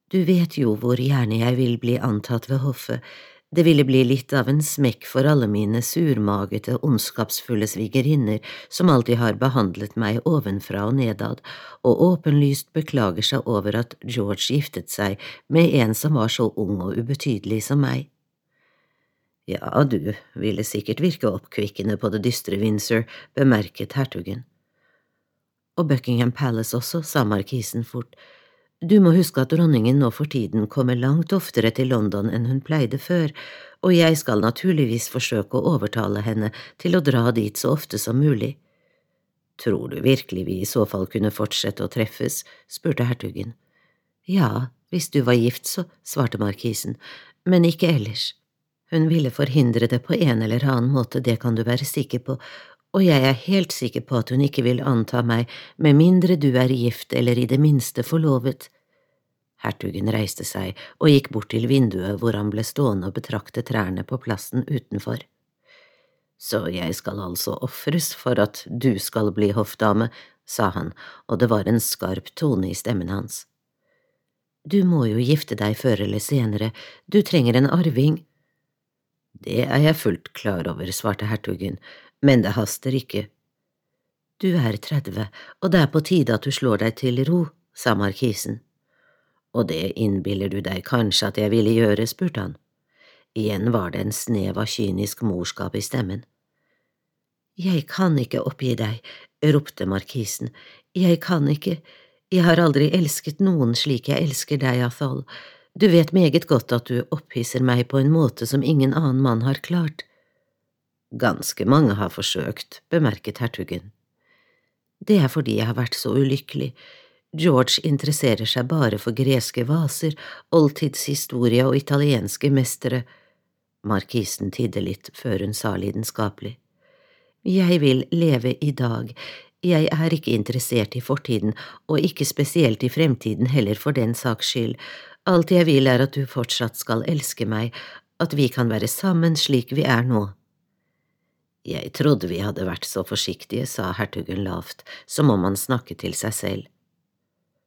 Du vet jo hvor gjerne jeg vil bli antatt ved hoffet. Det ville bli litt av en smekk for alle mine surmagete, ondskapsfulle svigerinner som alltid har behandlet meg ovenfra og nedad, og åpenlyst beklager seg over at George giftet seg med en som var så ung og ubetydelig som meg. Ja, du ville sikkert virke oppkvikkende på det dystre Windsor, bemerket hertugen. Og Buckingham Palace også, sa markisen fort. Du må huske at dronningen nå for tiden kommer langt oftere til London enn hun pleide før, og jeg skal naturligvis forsøke å overtale henne til å dra dit så ofte som mulig. Tror du virkelig vi i så fall kunne fortsette å treffes, spurte hertugen. Ja, hvis du var gift så, svarte markisen, men ikke ellers. Hun ville forhindre det på en eller annen måte, det kan du være sikker på, og jeg er helt sikker på at hun ikke vil anta meg med mindre du er gift eller i det minste forlovet. Hertugen reiste seg og gikk bort til vinduet hvor han ble stående og betrakte trærne på plassen utenfor. Så jeg skal altså ofres for at du skal bli hoffdame, sa han, og det var en skarp tone i stemmen hans. Du må jo gifte deg før eller senere, du trenger en arving. Det er jeg fullt klar over, svarte hertugen, men det haster ikke. Du er 30, og det er på tide at du slår deg til ro, sa markisen. Og det innbiller du deg kanskje at jeg ville gjøre, spurte han. Igjen var det en snev av kynisk morskap i stemmen. Jeg kan ikke oppgi deg, ropte markisen. Jeg kan ikke. Jeg har aldri elsket noen slik jeg elsker deg, Athol. Du vet meget godt at du opphisser meg på en måte som ingen annen mann har klart. Ganske mange har forsøkt, bemerket hertugen. Det er fordi jeg har vært så ulykkelig. George interesserer seg bare for greske vaser, oldtidshistorie og italienske mestere. Markisen tidde litt før hun sa lidenskapelig. Jeg vil leve i dag. Jeg er ikke interessert i fortiden, og ikke spesielt i fremtiden heller for den saks skyld. Alt jeg vil er at du fortsatt skal elske meg, at vi kan være sammen slik vi er nå. Jeg trodde vi hadde vært så forsiktige, sa hertugen lavt, som om han snakket til seg selv.